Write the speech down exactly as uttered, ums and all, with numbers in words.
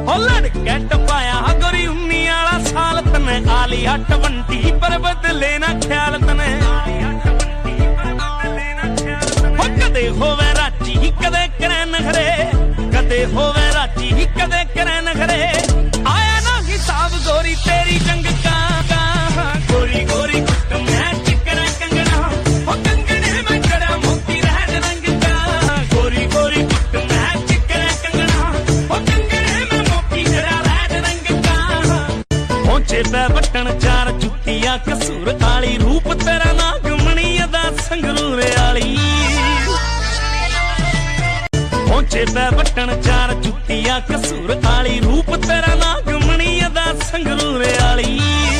लड़के टपाया गोरी उन्नी आला साल तने आली हट बंटी पर बदले ना ख्याल तने कदे होवे राची कदे करे नखरे कदे होवे राची कदे करे नखरे आया ना हिसाब गोरी तेरी जंग का, का गोरी गोरी कुट मैं चिकना कंगना हो कंगने में जड़ा मोती रहत रंग का गोरी गोरी कुट मैं चिकना कंगना हो कंगने में मोती जड़ा रहत रंग का पहुंचे पे बटन चार जुतिया कसूर आली रूप तेरा नागमणी अदा संगरूर आली पहुंचे पै बटन चार जुतिया कसूर आली रूप तेरा नागमणी अदा संगरूर आली।